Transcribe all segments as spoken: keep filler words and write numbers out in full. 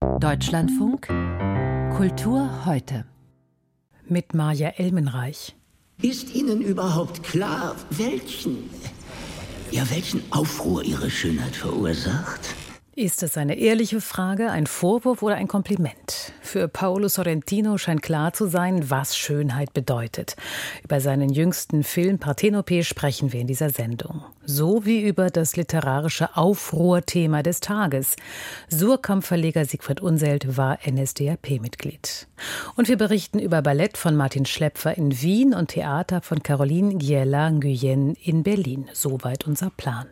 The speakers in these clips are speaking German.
Deutschlandfunk Kultur heute. Mit Maja Elmenreich. Ist Ihnen überhaupt klar, welchen, ja, welchen Aufruhr Ihre Schönheit verursacht? Ist es eine ehrliche Frage, ein Vorwurf oder ein Kompliment? Für Paolo Sorrentino scheint klar zu sein, was Schönheit bedeutet. Über seinen jüngsten Film Parthenope sprechen wir in dieser Sendung. So wie über das literarische Aufruhrthema des Tages. Suhrkamp-Verleger Siegfried Unseld war N S D A P-Mitglied. Und wir berichten über Ballett von Martin Schlepfer in Wien und Theater von Caroline Gyela-Nguyen in Berlin. Soweit unser Plan.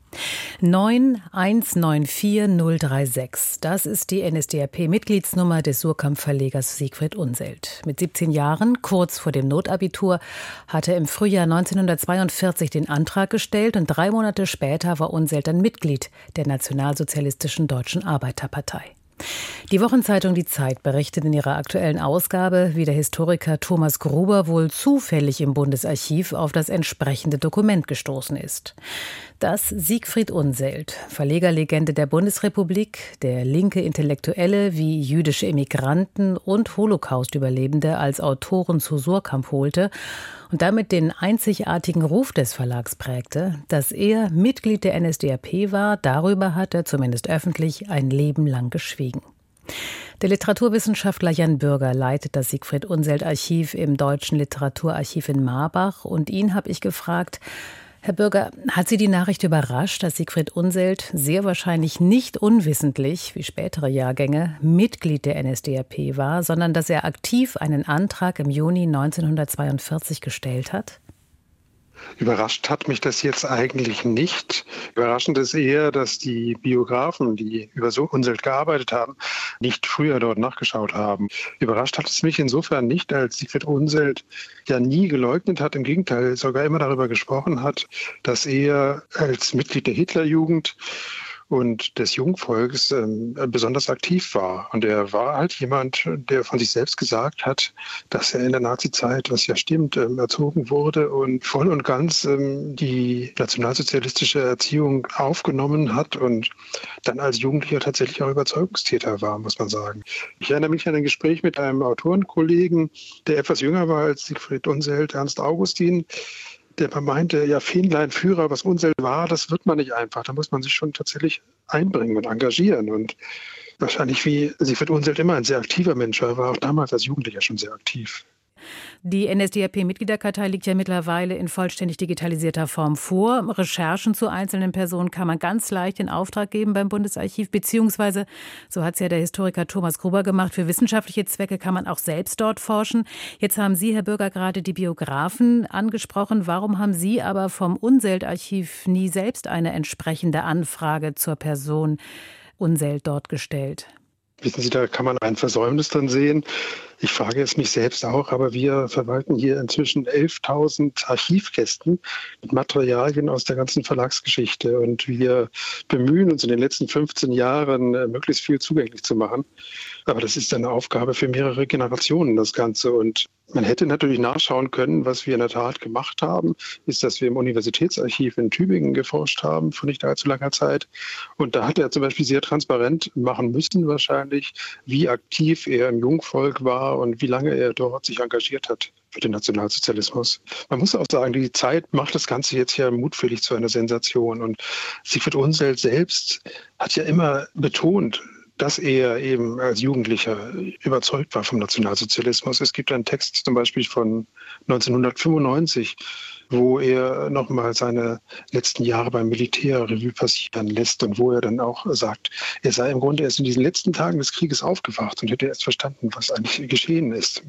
neun eins neun vier null drei sechs. Das ist die N S D A P-Mitgliedsnummer des Suhrkamp-Verlegers Siegfried Unseld. Mit siebzehn Jahren, kurz vor dem Notabitur, hatte er im Frühjahr neunzehnhundertzweiundvierzig den Antrag gestellt und drei Monate später war Unseld dann Mitglied der Nationalsozialistischen Deutschen Arbeiterpartei. Die Wochenzeitung Die Zeit berichtet in ihrer aktuellen Ausgabe, wie der Historiker Thomas Gruber wohl zufällig im Bundesarchiv auf das entsprechende Dokument gestoßen ist. Dass Siegfried Unseld, Verlegerlegende der Bundesrepublik, der linke Intellektuelle wie jüdische Emigranten und Holocaust-Überlebende als Autoren zu Suhrkamp holte und damit den einzigartigen Ruf des Verlags prägte, dass er Mitglied der N S D A P war, darüber hat er zumindest öffentlich ein Leben lang geschwiegen. Der Literaturwissenschaftler Jan Bürger leitet das Siegfried Unseld-Archiv im Deutschen Literaturarchiv in Marbach. Und ihn habe ich gefragt, Herr Bürger, hat Sie die Nachricht überrascht, dass Siegfried Unseld sehr wahrscheinlich nicht unwissentlich, wie spätere Jahrgänge, Mitglied der N S D A P war, sondern dass er aktiv einen Antrag im Juni neunzehnhundertzweiundvierzig gestellt hat? Überrascht hat mich das jetzt eigentlich nicht. Überraschend ist eher, dass die Biografen, die über Unseld gearbeitet haben, nicht früher dort nachgeschaut haben. Überrascht hat es mich insofern nicht, als Siegfried Unseld ja nie geleugnet hat, im Gegenteil sogar immer darüber gesprochen hat, dass er als Mitglied der Hitlerjugend und des Jungvolks ähm, besonders aktiv war. Und er war halt jemand, der von sich selbst gesagt hat, dass er in der Nazizeit, was ja stimmt, ähm, erzogen wurde und voll und ganz ähm, die nationalsozialistische Erziehung aufgenommen hat und dann als Jugendlicher tatsächlich auch Überzeugungstäter war, muss man sagen. Ich erinnere mich an ein Gespräch mit einem Autorenkollegen, der etwas jünger war als Siegfried Unseld, Ernst Augustin, der meinte, ja, Fähnlein Führer, was Unseld war, das wird man nicht einfach. Da muss man sich schon tatsächlich einbringen und engagieren. Und wahrscheinlich wie Siegfried Unseld immer ein sehr aktiver Mensch war, er war auch damals als Jugendlicher schon sehr aktiv. Die N S D A P-Mitgliederkartei liegt ja mittlerweile in vollständig digitalisierter Form vor. Recherchen zu einzelnen Personen kann man ganz leicht in Auftrag geben beim Bundesarchiv, beziehungsweise, so hat es ja der Historiker Thomas Gruber gemacht, für wissenschaftliche Zwecke kann man auch selbst dort forschen. Jetzt haben Sie, Herr Bürger, gerade die Biografen angesprochen. Warum haben Sie aber vom Unseld-Archiv nie selbst eine entsprechende Anfrage zur Person Unseld dort gestellt? Wissen Sie, da kann man ein Versäumnis dann sehen. Ich frage es mich selbst auch, aber wir verwalten hier inzwischen elftausend Archivkästen mit Materialien aus der ganzen Verlagsgeschichte. Und wir bemühen uns in den letzten fünfzehn Jahren, möglichst viel zugänglich zu machen. Aber das ist eine Aufgabe für mehrere Generationen, das Ganze. Und man hätte natürlich nachschauen können, was wir in der Tat gemacht haben, ist, dass wir im Universitätsarchiv in Tübingen geforscht haben, vor nicht allzu langer Zeit. Und da hat er zum Beispiel sehr transparent machen müssen wahrscheinlich, wie aktiv er im Jungvolk war und wie lange er dort sich engagiert hat für den Nationalsozialismus. Man muss auch sagen, die Zeit macht das Ganze jetzt ja mutwillig zu einer Sensation. Und Siegfried Unseld selbst hat ja immer betont, dass er eben als Jugendlicher überzeugt war vom Nationalsozialismus. Es gibt einen Text zum Beispiel von neunzehnhundertfünfundneunzig, wo er nochmal seine letzten Jahre beim Militär Revue passieren lässt und wo er dann auch sagt, er sei im Grunde erst in diesen letzten Tagen des Krieges aufgewacht und hätte erst verstanden, was eigentlich geschehen ist.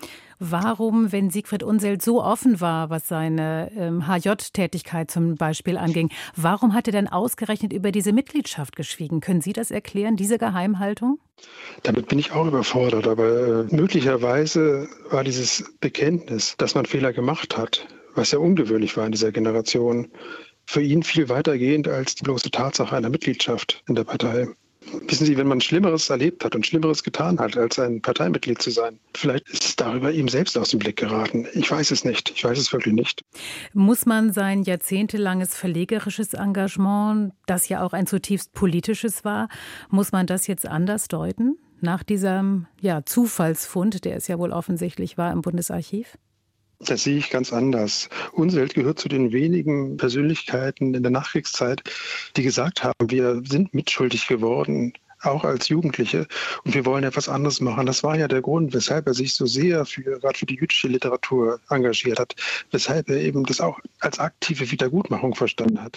Warum, wenn Siegfried Unseld so offen war, was seine ähm, H J-Tätigkeit zum Beispiel anging, warum hat er denn ausgerechnet über diese Mitgliedschaft geschwiegen? Können Sie das erklären, diese Geheimhaltung? Damit bin ich auch überfordert, aber äh, möglicherweise war dieses Bekenntnis, dass man Fehler gemacht hat, was ja ungewöhnlich war in dieser Generation, für ihn viel weitergehend als die bloße Tatsache einer Mitgliedschaft in der Partei. Wissen Sie, wenn man Schlimmeres erlebt hat und Schlimmeres getan hat, als ein Parteimitglied zu sein, vielleicht ist es darüber ihm selbst aus dem Blick geraten. Ich weiß es nicht. Ich weiß es wirklich nicht. Muss man sein jahrzehntelanges verlegerisches Engagement, das ja auch ein zutiefst politisches war, muss man das jetzt anders deuten? Nach diesem ja, Zufallsfund, der es ja wohl offensichtlich war im Bundesarchiv? Das sehe ich ganz anders. Unseld gehört zu den wenigen Persönlichkeiten in der Nachkriegszeit, die gesagt haben, wir sind mitschuldig geworden, auch als Jugendliche, und wir wollen etwas anderes machen. Das war ja der Grund, weshalb er sich so sehr für, gerade für die jüdische Literatur engagiert hat, weshalb er eben das auch als aktive Wiedergutmachung verstanden hat.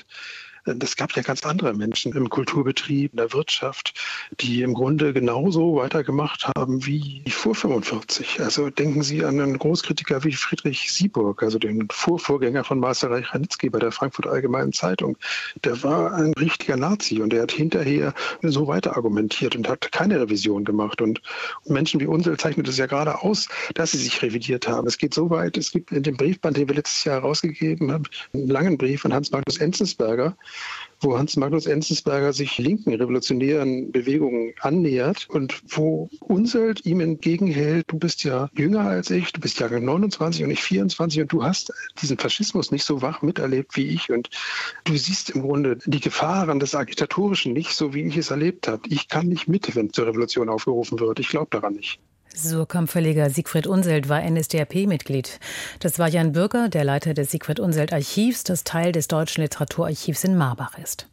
Es gab ja ganz andere Menschen im Kulturbetrieb, in der Wirtschaft, die im Grunde genauso weitergemacht haben wie vor fünfundvierzig. Also denken Sie an einen Großkritiker wie Friedrich Sieburg, also den Vorvorgänger von Marcel Reich-Ranitzky bei der Frankfurter Allgemeinen Zeitung. Der war ein richtiger Nazi und der hat hinterher so weiter argumentiert und hat keine Revision gemacht. Und Menschen wie Unseld zeichnet es ja gerade aus, dass sie sich revidiert haben. Es geht so weit, es gibt in dem Briefband, den wir letztes Jahr herausgegeben haben, einen langen Brief von Hans-Magnus Enzensberger, wo Hans-Magnus Enzensberger sich linken revolutionären Bewegungen annähert und wo Unseld ihm entgegenhält, du bist ja jünger als ich, du bist Jahrgang neunundzwanzig und ich vierundzwanzig und du hast diesen Faschismus nicht so wach miterlebt wie ich und du siehst im Grunde die Gefahren des Agitatorischen nicht so, wie ich es erlebt habe. Ich kann nicht mit, wenn zur Revolution aufgerufen wird. Ich glaube daran nicht. Surkamp-Verleger Siegfried Unseld war N S D A P-Mitglied. Das war Jan Bürger, der Leiter des Siegfried-Unseld-Archivs, das Teil des Deutschen Literaturarchivs in Marbach ist.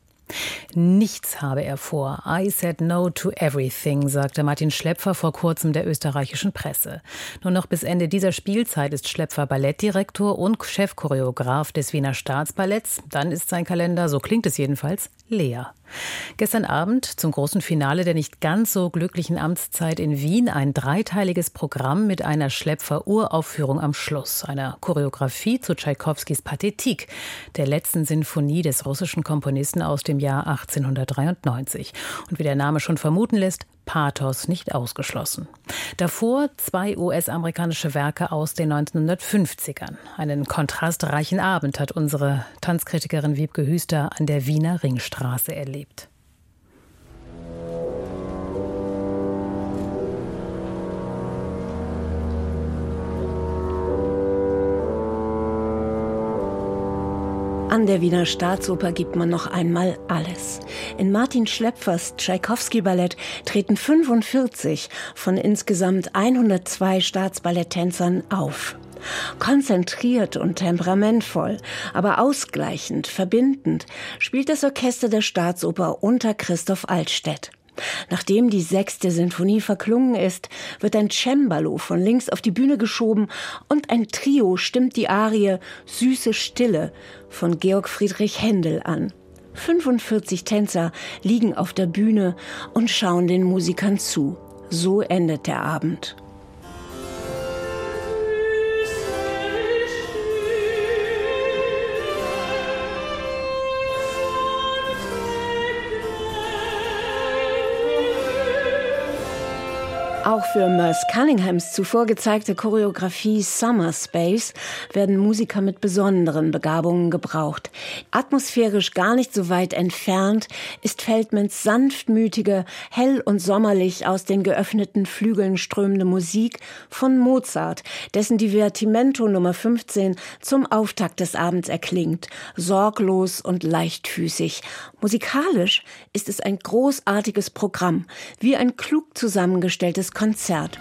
Nichts habe er vor. I said no to everything, sagte Martin Schlepfer vor kurzem der österreichischen Presse. Nur noch bis Ende dieser Spielzeit ist Schlepfer Ballettdirektor und Chefchoreograf des Wiener Staatsballetts. Dann ist sein Kalender, so klingt es jedenfalls, leer. Gestern Abend zum großen Finale der nicht ganz so glücklichen Amtszeit in Wien ein dreiteiliges Programm mit einer Schlepfer-Uraufführung am Schluss, einer Choreografie zu Tschaikowskis Pathetik, der letzten Sinfonie des russischen Komponisten aus dem Jahr achtzehnhundertdreiundneunzig. Und wie der Name schon vermuten lässt, Pathos nicht ausgeschlossen. Davor zwei U S-amerikanische Werke aus den neunzehnhundertfünfzigern. Einen kontrastreichen Abend hat unsere Tanzkritikerin Wiebke Hüster an der Wiener Ringstraße erlebt. An der Wiener Staatsoper gibt man noch einmal alles. In Martin Schlepfers Tschaikowski-Ballett treten fünfundvierzig von insgesamt hundertzwei Staatsballetttänzern auf. Konzentriert und temperamentvoll, aber ausgleichend, verbindend spielt das Orchester der Staatsoper unter Christoph Altstädt. Nachdem die sechste Sinfonie verklungen ist, wird ein Cembalo von links auf die Bühne geschoben und ein Trio stimmt die Arie »Süße Stille« von Georg Friedrich Händel an. fünfundvierzig Tänzer liegen auf der Bühne und schauen den Musikern zu. So endet der Abend. Auch für Merce Cunninghams zuvor gezeigte Choreografie Summer Space werden Musiker mit besonderen Begabungen gebraucht. Atmosphärisch gar nicht so weit entfernt ist Feldmans sanftmütige, hell und sommerlich aus den geöffneten Flügeln strömende Musik von Mozart, dessen Divertimento Nummer fünfzehn zum Auftakt des Abends erklingt, sorglos und leichtfüßig. Musikalisch ist es ein großartiges Programm, wie ein klug zusammengestelltes Konzert.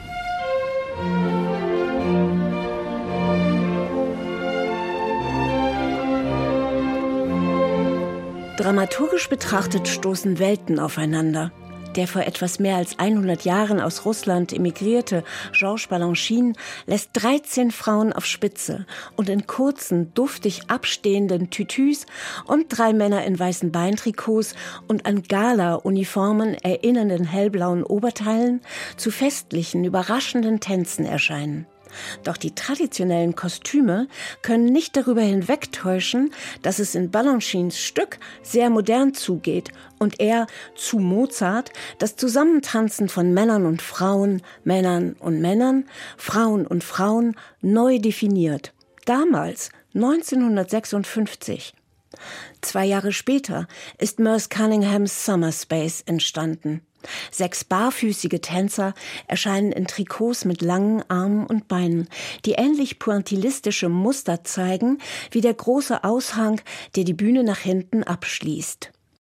Dramaturgisch betrachtet stoßen Welten aufeinander. Der vor etwas mehr als hundert Jahren aus Russland emigrierte Georges Balanchine lässt dreizehn Frauen auf Spitze und in kurzen, duftig abstehenden Tütüs und drei Männer in weißen Beintrikots und an Gala-Uniformen erinnernden hellblauen Oberteilen zu festlichen, überraschenden Tänzen erscheinen. Doch die traditionellen Kostüme können nicht darüber hinwegtäuschen, dass es in Balanchines Stück sehr modern zugeht und er zu Mozart das Zusammentanzen von Männern und Frauen, Männern und Männern, Frauen und Frauen neu definiert. Damals, neunzehnhundertsechsundfünfzig. Zwei Jahre später ist Merce Cunninghams Summer Space entstanden. Sechs barfüßige Tänzer erscheinen in Trikots mit langen Armen und Beinen, die ähnlich pointillistische Muster zeigen wie der große Aushang, der die Bühne nach hinten abschließt.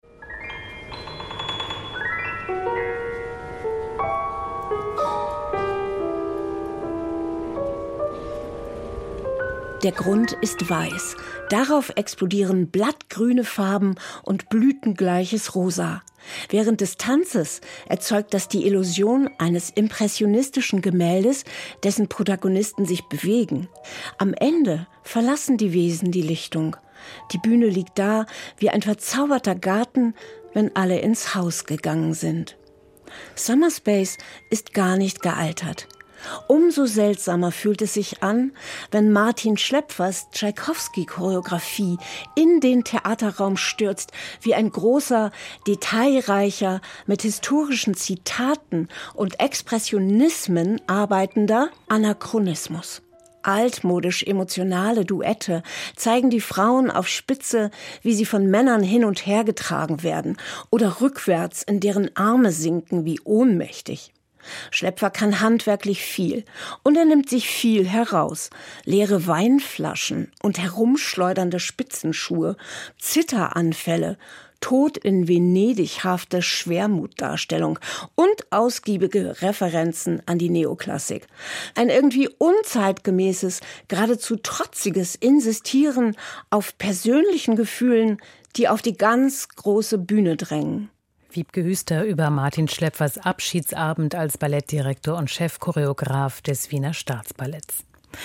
Der Grund ist weiß. Darauf explodieren blattgrüne Farben und blütengleiches Rosa. Während des Tanzes erzeugt das die Illusion eines impressionistischen Gemäldes, dessen Protagonisten sich bewegen. Am Ende verlassen die Wesen die Lichtung. Die Bühne liegt da wie ein verzauberter Garten, wenn alle ins Haus gegangen sind. Summer Space ist gar nicht gealtert. Umso seltsamer fühlt es sich an, wenn Martin Schlepfers Tschaikowski-Choreografie in den Theaterraum stürzt, wie ein großer, detailreicher, mit historischen Zitaten und Expressionismen arbeitender Anachronismus. Altmodisch emotionale Duette zeigen die Frauen auf Spitze, wie sie von Männern hin und her getragen werden oder rückwärts in deren Arme sinken wie ohnmächtig. Schlepfer kann handwerklich viel und er nimmt sich viel heraus. Leere Weinflaschen und herumschleudernde Spitzenschuhe, Zitteranfälle, Tod in Venedighafte Schwermutdarstellung und ausgiebige Referenzen an die Neoklassik. Ein irgendwie unzeitgemäßes, geradezu trotziges Insistieren auf persönlichen Gefühlen, die auf die ganz große Bühne drängen. Wiebke Hüster über Martin Schlepfers Abschiedsabend als Ballettdirektor und Chefchoreograf des Wiener Staatsballetts.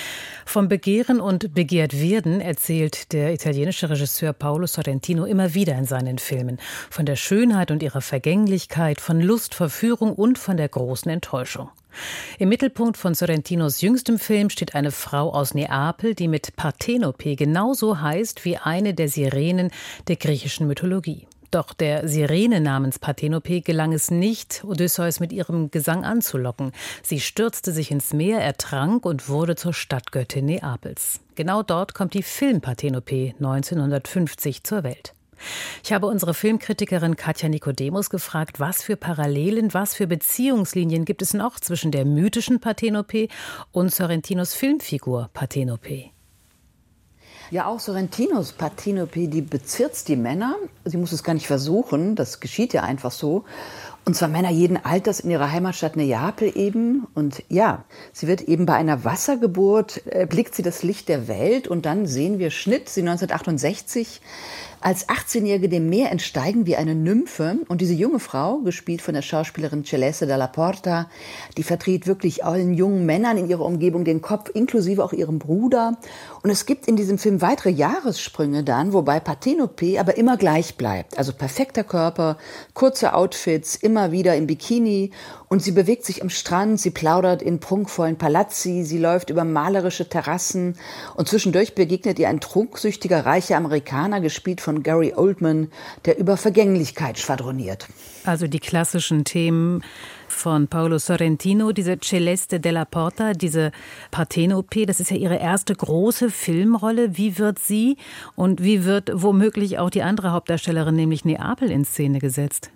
Vom Begehren und begehrt werden erzählt der italienische Regisseur Paolo Sorrentino immer wieder in seinen Filmen. Von der Schönheit und ihrer Vergänglichkeit, von Lust, Verführung und von der großen Enttäuschung. Im Mittelpunkt von Sorrentinos jüngstem Film steht eine Frau aus Neapel, die mit Parthenope genauso heißt wie eine der Sirenen der griechischen Mythologie. Doch der Sirene namens Parthenope gelang es nicht, Odysseus mit ihrem Gesang anzulocken. Sie stürzte sich ins Meer, ertrank und wurde zur Stadtgöttin Neapels. Genau dort kommt die Film Parthenope neunzehnhundertfünfzig zur Welt. Ich habe unsere Filmkritikerin Katja Nikodemus gefragt, was für Parallelen, was für Beziehungslinien gibt es noch zwischen der mythischen Parthenope und Sorrentinos Filmfigur Parthenope? Ja, auch Sorrentinos Parthenope, die bezirzt die Männer. Sie muss es gar nicht versuchen, das geschieht ja einfach so. Und zwar Männer jeden Alters in ihrer Heimatstadt Neapel eben. Und ja, sie wird eben bei einer Wassergeburt, äh, blickt sie das Licht der Welt. Und dann sehen wir Schnitt, sie neunzehnhundertachtundsechzig, als achtzehnjährige dem Meer entsteigen wie eine Nymphe. Und diese junge Frau, gespielt von der Schauspielerin Celeste Dalla Porta, die verdreht wirklich allen jungen Männern in ihrer Umgebung den Kopf, inklusive auch ihrem Bruder. Und es gibt in diesem Film weitere Jahressprünge dann, wobei Parthenope aber immer gleich bleibt. Also perfekter Körper, kurze Outfits, immer wieder im Bikini. Und sie bewegt sich am Strand, sie plaudert in prunkvollen Palazzi, sie läuft über malerische Terrassen. Und zwischendurch begegnet ihr ein trunksüchtiger, reicher Amerikaner, gespielt von Gary Oldman, der über Vergänglichkeit schwadroniert. Also die klassischen Themen von Paolo Sorrentino, diese Celeste Dalla Porta, diese Parthenope, das ist ja ihre erste große Filmrolle. Wie wird sie und wie wird womöglich auch die andere Hauptdarstellerin, nämlich Neapel, in Szene gesetzt?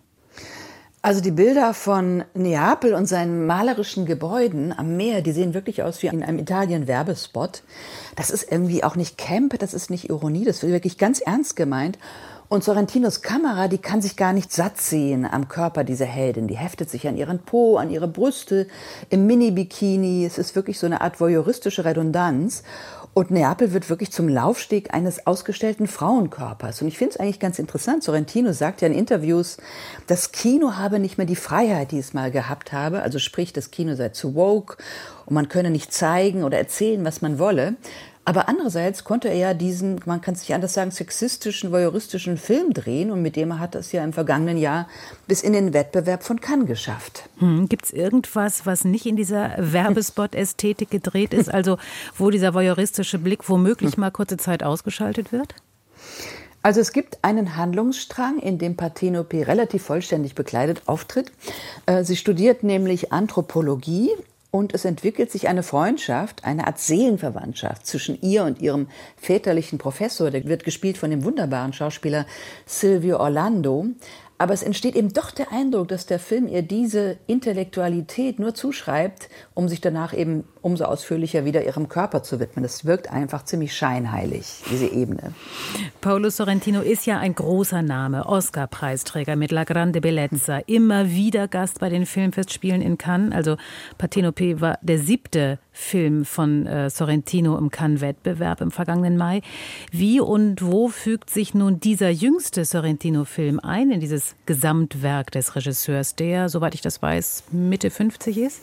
Also die Bilder von Neapel und seinen malerischen Gebäuden am Meer, die sehen wirklich aus wie in einem Italien-Werbespot. Das ist irgendwie auch nicht Camp, das ist nicht Ironie, das wird wirklich ganz ernst gemeint. Und Sorrentinos Kamera, die kann sich gar nicht satt sehen am Körper dieser Heldin. Die heftet sich an ihren Po, an ihre Brüste, im Mini-Bikini. Es ist wirklich so eine Art voyeuristische Redundanz. Und Neapel wird wirklich zum Laufsteg eines ausgestellten Frauenkörpers. Und ich finde es eigentlich ganz interessant. Sorrentino sagt ja in Interviews, das Kino habe nicht mehr die Freiheit, die es mal gehabt habe. Also sprich, das Kino sei zu woke und man könne nicht zeigen oder erzählen, was man wolle. Aber andererseits konnte er ja diesen, man kann es nicht anders sagen, sexistischen, voyeuristischen Film drehen. Und mit dem hat er es ja im vergangenen Jahr bis in den Wettbewerb von Cannes geschafft. Hm, gibt es irgendwas, was nicht in dieser Werbespot-Ästhetik gedreht ist? Also wo dieser voyeuristische Blick womöglich mal kurze Zeit ausgeschaltet wird? Also es gibt einen Handlungsstrang, in dem Parthenope relativ vollständig bekleidet auftritt. Sie studiert nämlich Anthropologie. Und es entwickelt sich eine Freundschaft, eine Art Seelenverwandtschaft zwischen ihr und ihrem väterlichen Professor. Der wird gespielt von dem wunderbaren Schauspieler Silvio Orlando. Aber es entsteht eben doch der Eindruck, dass der Film ihr diese Intellektualität nur zuschreibt, um sich danach eben umso ausführlicher wieder ihrem Körper zu widmen. Das wirkt einfach ziemlich scheinheilig, diese Ebene. Paolo Sorrentino ist ja ein großer Name, Oscar-Preisträger mit La Grande Bellezza, immer wieder Gast bei den Filmfestspielen in Cannes. Also Partenope war der siebte Film von äh, Sorrentino im Cannes-Wettbewerb im vergangenen Mai. Wie und wo fügt sich nun dieser jüngste Sorrentino-Film ein in dieses Gesamtwerk des Regisseurs, der, soweit ich das weiß, Mitte fünfzig ist?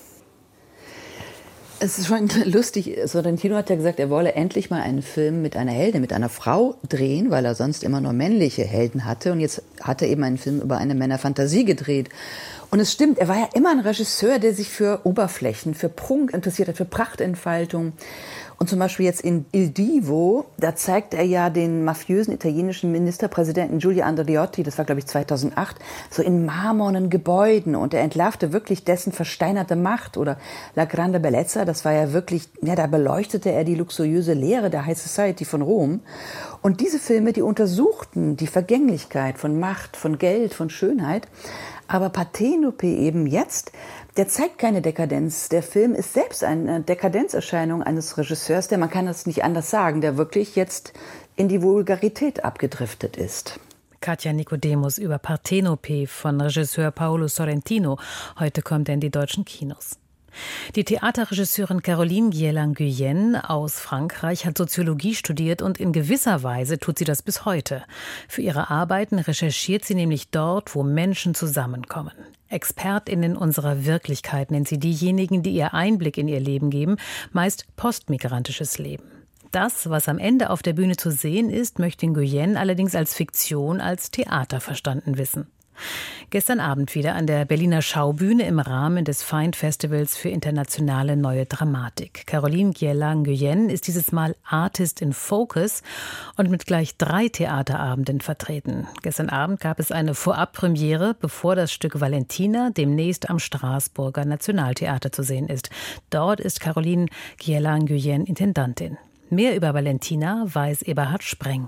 Es ist schon lustig. Sorrentino hat ja gesagt, er wolle endlich mal einen Film mit einer Heldin, mit einer Frau drehen, weil er sonst immer nur männliche Helden hatte. Und jetzt hat er eben einen Film über eine Männerfantasie gedreht. Und es stimmt, er war ja immer ein Regisseur, der sich für Oberflächen, für Prunk interessiert hat, für Prachtentfaltung. Und zum Beispiel jetzt in Il Divo, da zeigt er ja den mafiösen italienischen Ministerpräsidenten Giulio Andreotti, das war glaube ich zweitausendacht, so in marmornen Gebäuden, und er entlarvte wirklich dessen versteinerte Macht. Oder La Grande Bellezza, das war ja wirklich, ja, da beleuchtete er die luxuriöse Lehre der High Society von Rom. Und diese Filme, die untersuchten die Vergänglichkeit von Macht, von Geld, von Schönheit. Aber Partenope eben jetzt, der zeigt keine Dekadenz. Der Film ist selbst eine Dekadenzerscheinung eines Regisseurs, der, man kann das nicht anders sagen, der wirklich jetzt in die Vulgarität abgedriftet ist. Katja Nicodemus über Partenope von Regisseur Paolo Sorrentino. Heute kommt er in die deutschen Kinos. Die Theaterregisseurin Caroline Guillain-Guyenne aus Frankreich hat Soziologie studiert und in gewisser Weise tut sie das bis heute. Für ihre Arbeiten recherchiert sie nämlich dort, wo Menschen zusammenkommen. ExpertInnen unserer Wirklichkeit nennt sie diejenigen, die ihr Einblick in ihr Leben geben, meist postmigrantisches Leben. Das, was am Ende auf der Bühne zu sehen ist, möchte Guyenne allerdings als Fiktion, als Theater verstanden wissen. Gestern Abend wieder an der Berliner Schaubühne im Rahmen des Find-Festivals für internationale neue Dramatik. Caroline Guillain-Guyenne ist dieses Mal Artist in Focus und mit gleich drei Theaterabenden vertreten. Gestern Abend gab es eine Vorabpremiere, bevor das Stück Valentina demnächst am Straßburger Nationaltheater zu sehen ist. Dort ist Caroline Guillain-Guyenne Intendantin. Mehr über Valentina weiß Eberhard Spreng.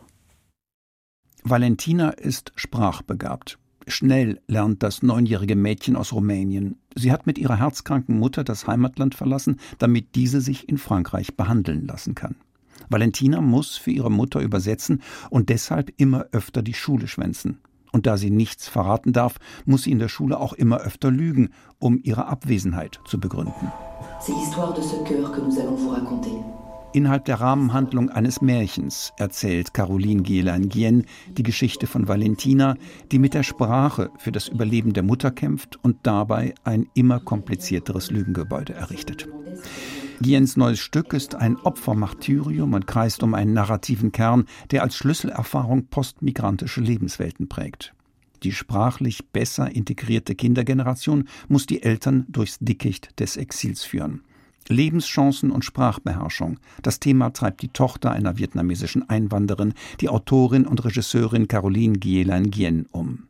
Valentina ist sprachbegabt. Schnell lernt das neunjährige Mädchen aus Rumänien. Sie hat mit ihrer herzkranken Mutter das Heimatland verlassen, damit diese sich in Frankreich behandeln lassen kann. Valentina muss für ihre Mutter übersetzen und deshalb immer öfter die Schule schwänzen. Und da sie nichts verraten darf, muss sie in der Schule auch immer öfter lügen, um ihre Abwesenheit zu begründen. Innerhalb der Rahmenhandlung eines Märchens erzählt Caroline Guillain-Guyenne die Geschichte von Valentina, die mit der Sprache für das Überleben der Mutter kämpft und dabei ein immer komplizierteres Lügengebäude errichtet. Guyennes neues Stück ist ein Opfermartyrium und kreist um einen narrativen Kern, der als Schlüsselerfahrung postmigrantische Lebenswelten prägt. Die sprachlich besser integrierte Kindergeneration muss die Eltern durchs Dickicht des Exils führen. Lebenschancen und Sprachbeherrschung. Das Thema treibt die Tochter einer vietnamesischen Einwanderin, die Autorin und Regisseurin Caroline Guillain-Guyenne, um.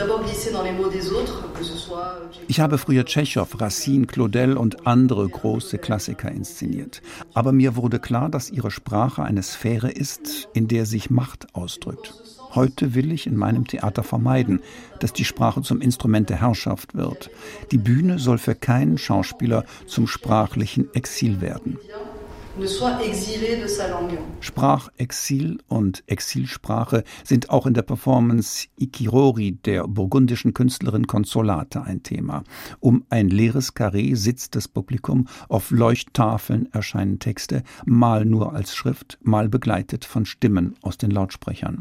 Ich habe früher Tschechow, Racine, Claudel und andere große Klassiker inszeniert. Aber mir wurde klar, dass ihre Sprache eine Sphäre ist, in der sich Macht ausdrückt. Heute will ich in meinem Theater vermeiden, dass die Sprache zum Instrument der Herrschaft wird. Die Bühne soll für keinen Schauspieler zum sprachlichen Exil werden. Sprachexil und Exilsprache sind auch in der Performance Ikirori der burgundischen Künstlerin Consolata ein Thema. Um ein leeres Karree sitzt das Publikum, auf Leuchttafeln erscheinen Texte, mal nur als Schrift, mal begleitet von Stimmen aus den Lautsprechern.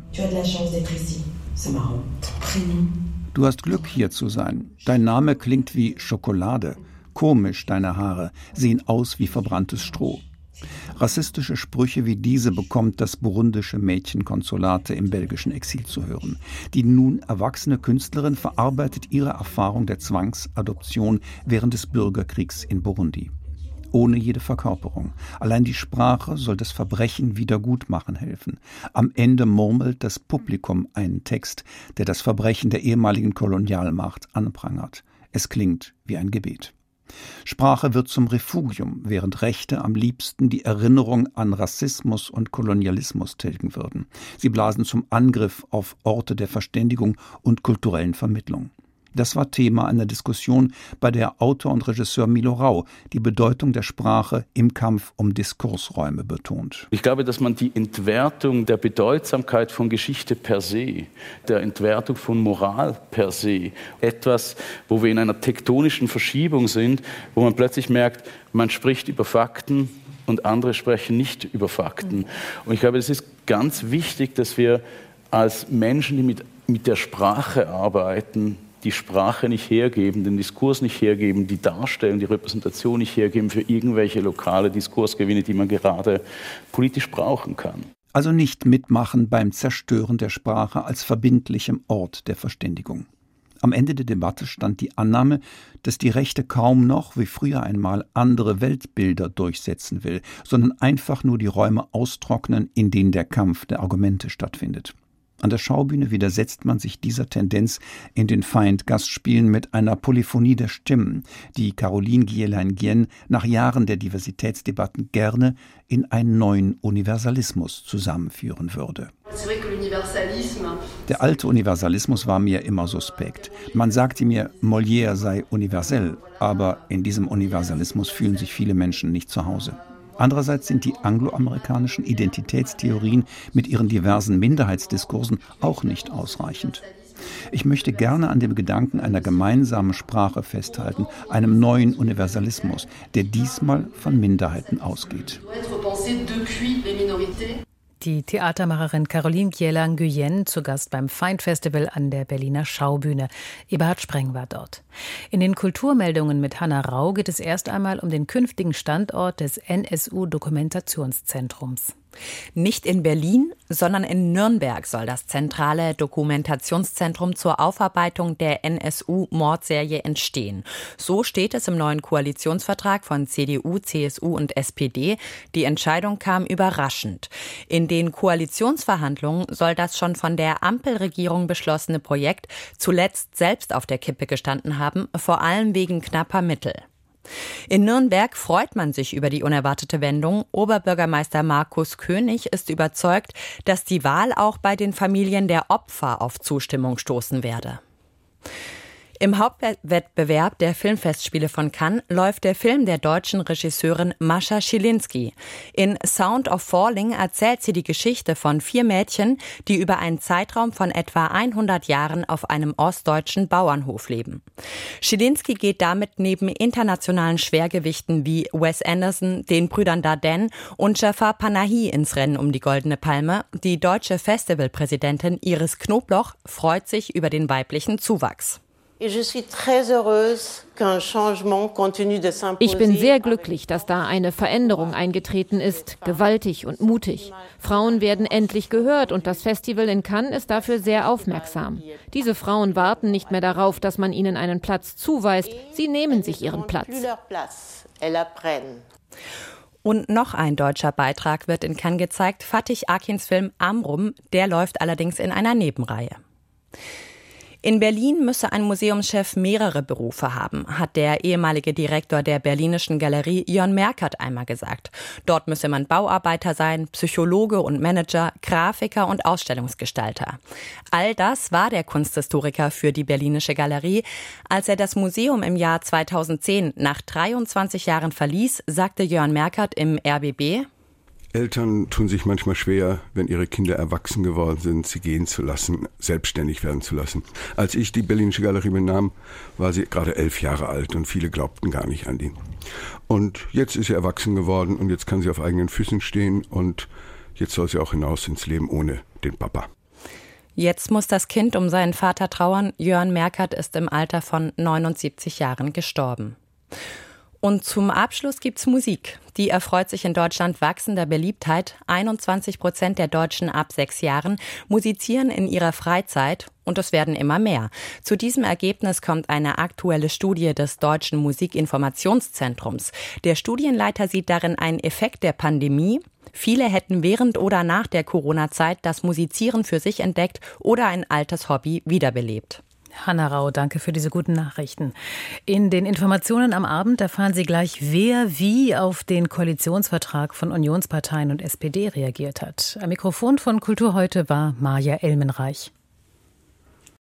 Du hast Glück, hier zu sein. Dein Name klingt wie Schokolade. Komisch, deine Haare sehen aus wie verbranntes Stroh. Rassistische Sprüche wie diese bekommt das burundische Mädchen Consolate im belgischen Exil zu hören. Die nun erwachsene Künstlerin verarbeitet ihre Erfahrung der Zwangsadoption während des Bürgerkriegs in Burundi. Ohne jede Verkörperung. Allein die Sprache soll das Verbrechen wiedergutmachen helfen. Am Ende murmelt das Publikum einen Text, der das Verbrechen der ehemaligen Kolonialmacht anprangert. Es klingt wie ein Gebet. Sprache wird zum Refugium, während Rechte am liebsten die Erinnerung an Rassismus und Kolonialismus tilgen würden. Sie blasen zum Angriff auf Orte der Verständigung und kulturellen Vermittlung. Das war Thema einer Diskussion, bei der Autor und Regisseur Milo Rau die Bedeutung der Sprache im Kampf um Diskursräume betont. Ich glaube, dass man die Entwertung der Bedeutsamkeit von Geschichte per se, der Entwertung von Moral per se, etwas, wo wir in einer tektonischen Verschiebung sind, wo man plötzlich merkt, man spricht über Fakten und andere sprechen nicht über Fakten. Und ich glaube, es ist ganz wichtig, dass wir als Menschen, die mit, mit der Sprache arbeiten, die Sprache nicht hergeben, den Diskurs nicht hergeben, die Darstellung, die Repräsentation nicht hergeben für irgendwelche lokale Diskursgewinne, die man gerade politisch brauchen kann. Also nicht mitmachen beim Zerstören der Sprache als verbindlichem Ort der Verständigung. Am Ende der Debatte stand die Annahme, dass die Rechte kaum noch, wie früher einmal, andere Weltbilder durchsetzen will, sondern einfach nur die Räume austrocknen, in denen der Kampf der Argumente stattfindet. An der Schaubühne widersetzt man sich dieser Tendenz in den Feind-Gastspielen mit einer Polyphonie der Stimmen, die Caroline Guielain-Guien nach Jahren der Diversitätsdebatten gerne in einen neuen Universalismus zusammenführen würde. Der alte Universalismus war mir immer suspekt. Man sagte mir, Molière sei universell, aber in diesem Universalismus fühlen sich viele Menschen nicht zu Hause. Andererseits sind die angloamerikanischen Identitätstheorien mit ihren diversen Minderheitsdiskursen auch nicht ausreichend. Ich möchte gerne an dem Gedanken einer gemeinsamen Sprache festhalten, einem neuen Universalismus, der diesmal von Minderheiten ausgeht. Die Theatermacherin Caroline Guielain-Guien zu Gast beim Feind-Festival an der Berliner Schaubühne. Eberhard Spreng war dort. In den Kulturmeldungen mit Hanna Rau geht es erst einmal um den künftigen Standort des N S U-Dokumentationszentrums. Nicht in Berlin, sondern in Nürnberg soll das zentrale Dokumentationszentrum zur Aufarbeitung der N S U-Mordserie entstehen. So steht es im neuen Koalitionsvertrag von C D U, C S U und S P D. Die Entscheidung kam überraschend. In den Koalitionsverhandlungen soll das schon von der Ampelregierung beschlossene Projekt zuletzt selbst auf der Kippe gestanden haben, vor allem wegen knapper Mittel. In Nürnberg freut man sich über die unerwartete Wendung. Oberbürgermeister Markus König ist überzeugt, dass die Wahl auch bei den Familien der Opfer auf Zustimmung stoßen werde. Im Hauptwettbewerb der Filmfestspiele von Cannes läuft der Film der deutschen Regisseurin Mascha Schilinski. In Sound of Falling erzählt sie die Geschichte von vier Mädchen, die über einen Zeitraum von etwa hundert Jahren auf einem ostdeutschen Bauernhof leben. Schilinski geht damit neben internationalen Schwergewichten wie Wes Anderson, den Brüdern Dardenne und Jafar Panahi ins Rennen um die Goldene Palme. Die deutsche Festivalpräsidentin Iris Knobloch freut sich über den weiblichen Zuwachs. Ich bin sehr glücklich, dass da eine Veränderung eingetreten ist, gewaltig und mutig. Frauen werden endlich gehört und das Festival in Cannes ist dafür sehr aufmerksam. Diese Frauen warten nicht mehr darauf, dass man ihnen einen Platz zuweist, sie nehmen sich ihren Platz. Und noch ein deutscher Beitrag wird in Cannes gezeigt, Fatih Akins Film Amrum, der läuft allerdings in einer Nebenreihe. In Berlin müsse ein Museumschef mehrere Berufe haben, hat der ehemalige Direktor der Berlinischen Galerie Jörn Merkert einmal gesagt. Dort müsse man Bauarbeiter sein, Psychologe und Manager, Grafiker und Ausstellungsgestalter. All das war der Kunsthistoriker für die Berlinische Galerie. Als er das Museum im Jahr zweitausendzehn nach dreiundzwanzig Jahren verließ, sagte Jörn Merkert im R B B: Eltern tun sich manchmal schwer, wenn ihre Kinder erwachsen geworden sind, sie gehen zu lassen, selbstständig werden zu lassen. Als ich die Berlinische Galerie übernahm, war sie gerade elf Jahre alt und viele glaubten gar nicht an die. Und jetzt ist sie erwachsen geworden und jetzt kann sie auf eigenen Füßen stehen und jetzt soll sie auch hinaus ins Leben ohne den Papa. Jetzt muss das Kind um seinen Vater trauern. Jörn Merkert ist im Alter von neunundsiebzig Jahren gestorben. Und zum Abschluss gibt's Musik. Die erfreut sich in Deutschland wachsender Beliebtheit. einundzwanzig Prozent der Deutschen ab sechs Jahren musizieren in ihrer Freizeit und es werden immer mehr. Zu diesem Ergebnis kommt eine aktuelle Studie des Deutschen Musikinformationszentrums. Der Studienleiter sieht darin einen Effekt der Pandemie. Viele hätten während oder nach der Corona-Zeit das Musizieren für sich entdeckt oder ein altes Hobby wiederbelebt. Hanna Rau, danke für diese guten Nachrichten. In den Informationen am Abend erfahren Sie gleich, wer wie auf den Koalitionsvertrag von Unionsparteien und S P D reagiert hat. Am Mikrofon von Kultur heute war Maja Elmenreich.